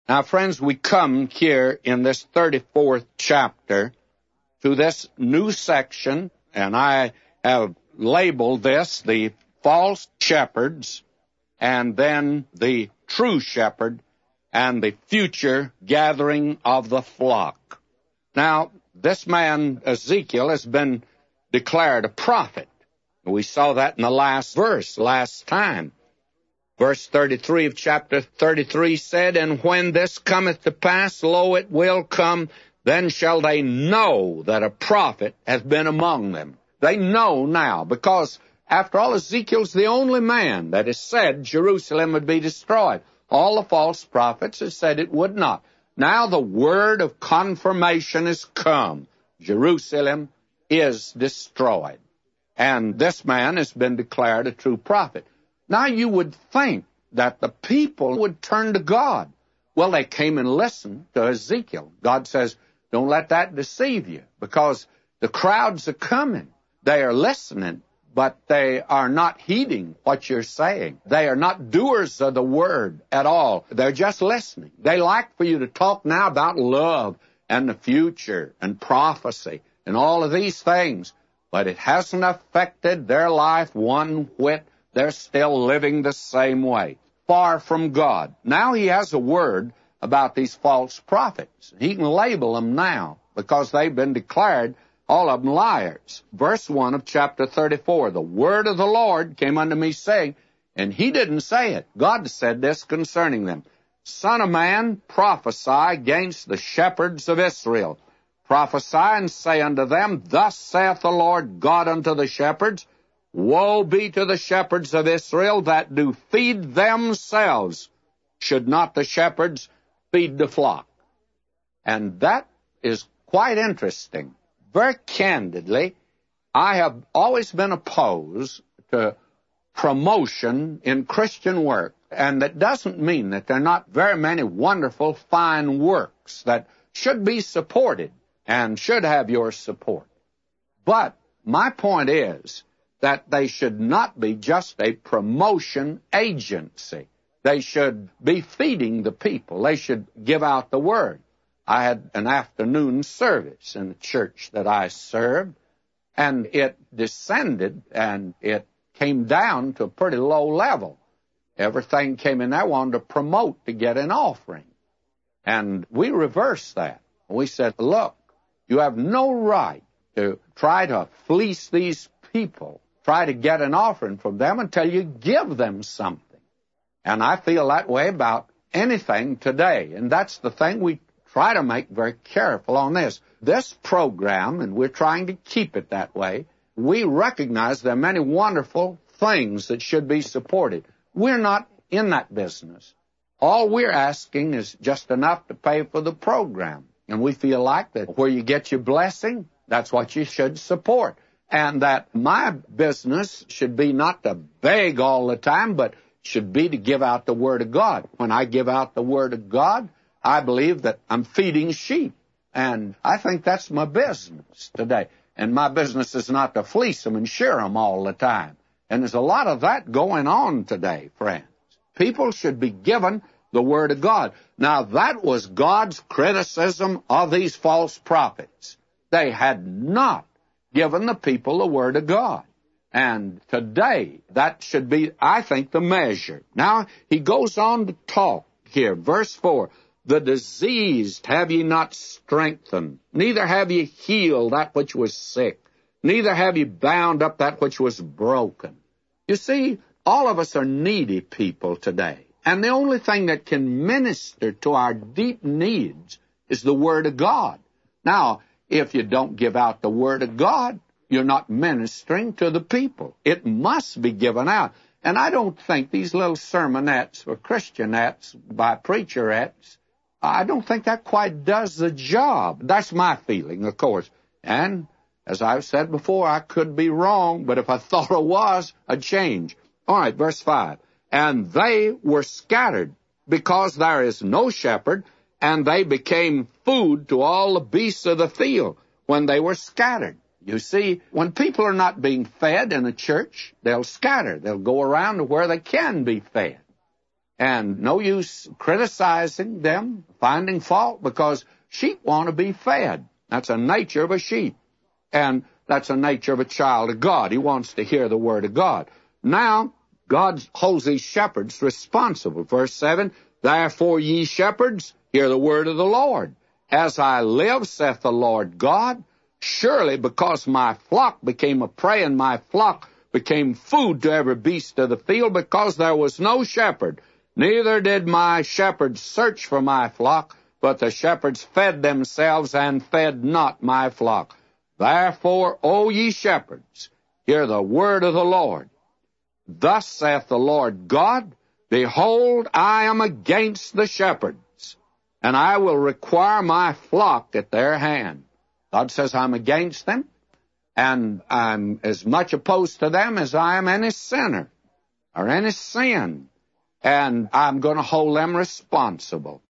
Now, friends, we come here in this 34th chapter to this new section, and I have labeled this the false shepherds, and then the true shepherd, and the future gathering of the flock. Now, this man, Ezekiel, has been declared a prophet. We saw that in the last verse, last time. Verse 33 of chapter 33 said, "And when this cometh to pass, lo, it will come, then shall they know that a prophet hath been among them." They know now, because, after all, Ezekiel's the only man that has said Jerusalem would be destroyed. All the false prophets have said it would not. Now the word of confirmation has come. Jerusalem is destroyed. And this man has been declared a true prophet. Now you would think that the people would turn to God. Well, they came and listened to Ezekiel. God says, don't let that deceive you, because the crowds are coming. They are listening, but they are not heeding what you're saying. They are not doers of the word at all. They're just listening. They like for you to talk now about love and the future and prophecy and all of these things, but it hasn't affected their life one whit. They're still living the same way, far from God. Now he has a word about these false prophets. He can label them now because they've been declared, all of them, liars. Verse 1 of chapter 34, "The word of the Lord came unto me, saying," and he didn't say it. God said this concerning them, "Son of man, prophesy against the shepherds of Israel. Prophesy and say unto them, Thus saith the Lord God unto the shepherds, Woe be to the shepherds of Israel that do feed themselves. Should not the shepherds feed the flock?" And that is quite interesting. Very candidly, I have always been opposed to promotion in Christian work. And that doesn't mean that there are not very many wonderful, fine works that should be supported and should have your support. But my point is that they should not be just a promotion agency. They should be feeding the people. They should give out the word. I had an afternoon service in the church that I served, and it descended and it came down to a pretty low level. Everything came in there wanted to promote to get an offering. And we reversed that. We said, look, you have no right to try to fleece these people, try to get an offering from them until you give them something. And I feel that way about anything today. And that's the thing we try to make very careful on this. This program, and we're trying to keep it that way, we recognize there are many wonderful things that should be supported. We're not in that business. All we're asking is just enough to pay for the program. And we feel like that where you get your blessing, that's what you should support. And that my business should be not to beg all the time, but should be to give out the Word of God. When I give out the Word of God, I believe that I'm feeding sheep. And I think that's my business today. And my business is not to fleece them and shear them all the time. And there's a lot of that going on today, friends. People should be given the Word of God. Now, that was God's criticism of these false prophets. They had not given the people the Word of God. And today, that should be, I think, the measure. Now, he goes on to talk here. Verse 4, "The diseased have ye not strengthened, neither have ye healed that which was sick, neither have ye bound up that which was broken." You see, all of us are needy people today. And the only thing that can minister to our deep needs is the Word of God. Now, if you don't give out the Word of God, you're not ministering to the people. It must be given out. And I don't think these little sermonettes or Christianettes by preacherettes, I don't think that quite does the job. That's my feeling, of course. And as I've said before, I could be wrong, but if I thought it was, I'd change. All right, verse 5. "And they were scattered, because there is no shepherd, and they became food to all the beasts of the field when they were scattered." You see, when people are not being fed in a church, they'll scatter. They'll go around to where they can be fed. And no use criticizing them, finding fault, because sheep want to be fed. That's a nature of a sheep. And that's a nature of a child of God. He wants to hear the word of God. Now, God holds these shepherds responsible. Verse 7, therefore ye shepherds, hear the word of the Lord. As I live, saith the Lord God, surely because my flock became a prey and my flock became food to every beast of the field, because there was no shepherd, neither did my shepherds search for my flock, but the shepherds fed themselves and fed not my flock. Therefore, O ye shepherds, hear the word of the Lord. Thus saith the Lord God, behold, I am against the shepherds, and I will require my flock at their hand. God says I'm against them, and I'm as much opposed to them as I am any sinner or any sin. And I'm going to hold them responsible.